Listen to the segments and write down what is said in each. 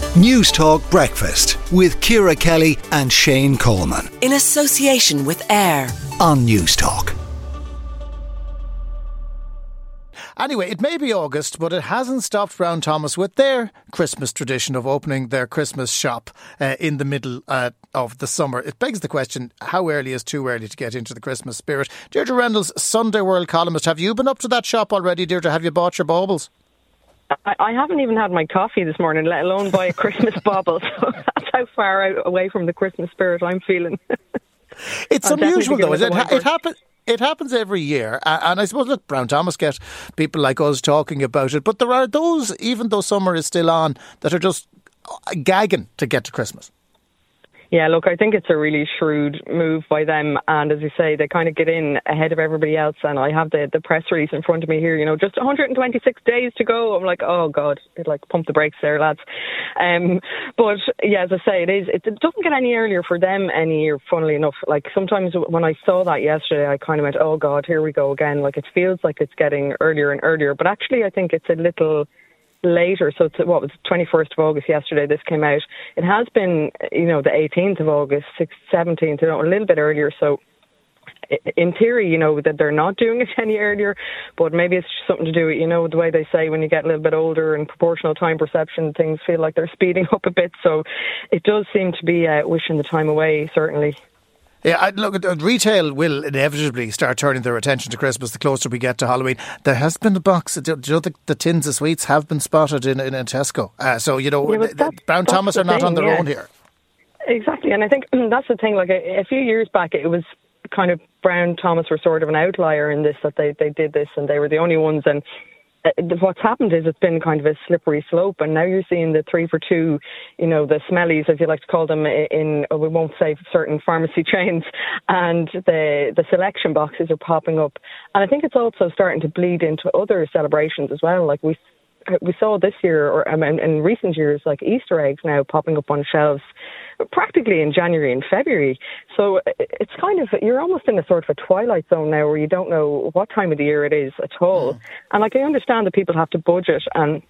News Talk Breakfast with Ciara Kelly and Shane Coleman. In association with AIR on News Talk. Anyway, it may be August, but it hasn't stopped Brown Thomas with their Christmas tradition of opening their Christmas shop in the middle of the summer. It begs the question, how early is too early to get into the Christmas spirit? Deirdre Reynolds, Sunday World columnist, have you been up to that shop already, Deirdre? Have you bought your baubles? I haven't even had my coffee this morning, let alone buy a Christmas bauble. So that's how far away from the Christmas spirit I'm feeling. It's unusual though, is it? It happens every year, and I suppose, look, Brown Thomas get people like us talking about it, but there are those, even though summer is still on, that are just gagging to get to Christmas. Yeah, look, I think it's a really shrewd move by them, and as you say, they kind of get in ahead of everybody else, and I have the press release in front of me here, you know, just 126 days to go. I'm like, oh God, it like pump the brakes there, lads. But yeah, as I say, it doesn't get any earlier for them any year, funnily enough. Like sometimes when I saw that yesterday, I kind of went, oh God, here we go again. Like it feels like it's getting earlier and earlier, but actually I think it's a little later. So it's, what was it, 21st of August yesterday this came out. It has been, you know, the 18th of August, 6th, 17th, you know, a little bit earlier. So in theory, you know, that they're not doing it any earlier, but maybe it's something to do with, you know, the way they say when you get a little bit older and proportional time perception, things feel like they're speeding up a bit. So it does seem to be wishing the time away, certainly. Yeah, look, retail will inevitably start turning their attention to Christmas the closer we get to Halloween. There has been a box, you know, the tins of sweets have been spotted in Tesco. So, you know, Brown Thomas are not on their own here. Exactly, and I think that's the thing. Like a few years back, it was kind of Brown Thomas were sort of an outlier in this, that they did this and they were the only ones, and what's happened is it's been kind of a slippery slope, and now you're seeing the 3 for 2, you know, the smellies, as you like to call them, in we won't say certain pharmacy chains, and the selection boxes are popping up, and I think it's also starting to bleed into other celebrations as well. Like we saw this year, or in recent years, like Easter eggs now popping up on shelves practically in January and February. So it's kind of, you're almost in a sort of a twilight zone now where you don't know what time of the year it is at all. And like I understand that people have to budget, and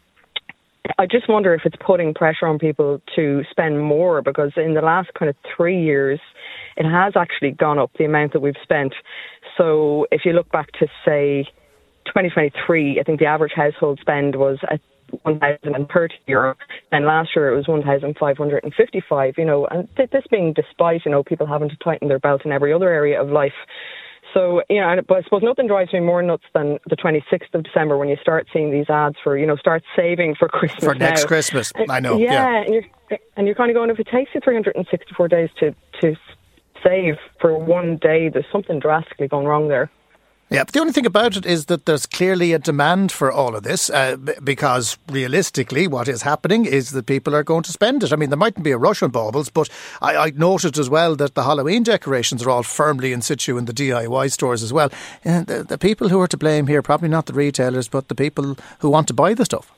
I just wonder if it's putting pressure on people to spend more, because in the last kind of 3 years it has actually gone up, the amount that we've spent. So if you look back to, say, 2023, I think the average household spend was at €1,030, and last year it was 1,555, you know, and this being despite, you know, people having to tighten their belt in every other area of life. So, you know, but I suppose nothing drives me more nuts than the 26th of December when you start seeing these ads for, you know, start saving for Christmas for next Christmas. I know. Yeah. And you're kind of going, if it takes you 364 days to save for one day, there's something drastically going wrong there. Yeah, but the only thing about it is that there's clearly a demand for all of this, because realistically what is happening is that people are going to spend it. I mean, there mightn't be a rush on baubles, but I noted as well that the Halloween decorations are all firmly in situ in the DIY stores as well. And the people who are to blame here, probably not the retailers, but the people who want to buy the stuff.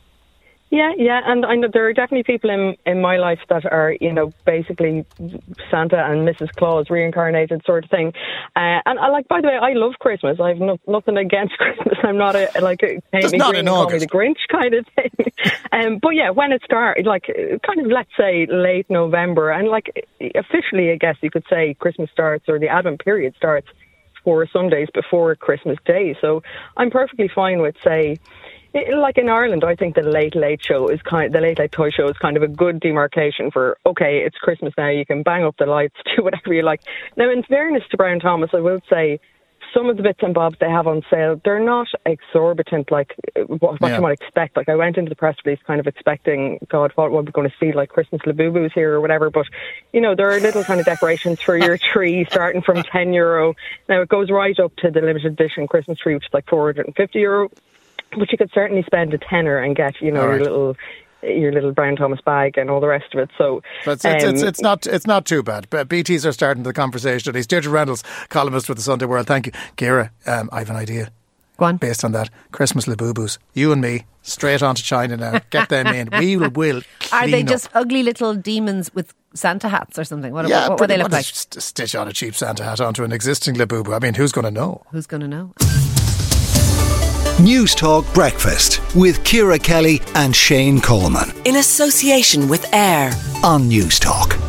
Yeah, and I know there are definitely people in my life that are, you know, basically Santa and Mrs. Claus reincarnated sort of thing. And I like, by the way, I love Christmas. I have nothing against Christmas. I'm not a paint me green, call me the Grinch kind of thing. But yeah, when it started, like kind of, let's say late November, and like officially, I guess you could say Christmas starts, or the Advent period starts 4 Sundays before Christmas Day. So I'm perfectly fine with, say, like in Ireland, I think the Late Late Show is the Late Late Toy Show is kind of a good demarcation for, okay, it's Christmas now, you can bang up the lights, do whatever you like. Now, in fairness to Brown Thomas, I will say some of the bits and bobs they have on sale, they're not exorbitant like what you might expect. Like I went into the press release kind of expecting, God, what we're going to see, like Christmas Labubu's here or whatever. But, you know, there are little kind of decorations for your tree starting from €10. Now it goes right up to the limited edition Christmas tree, which is like €450. But you could certainly spend a tenner and get, you know, your little Brown Thomas bag and all the rest of it. So it's not too bad. But BTs are starting the conversation. At least Deirdre Reynolds, columnist with the Sunday World. Thank you, Ciara. I have an idea. Go on. Based on that, Christmas Labubus. You and me straight on to China now. Get them in. We will clean Are they just up. ugly little demons with Santa hats or something? What do they look like? Stitch on a cheap Santa hat onto an existing Labubu. I mean, who's going to know? Who's going to know? News Talk Breakfast with Ciara Kelly and Shane Coleman in association with AIR on News Talk.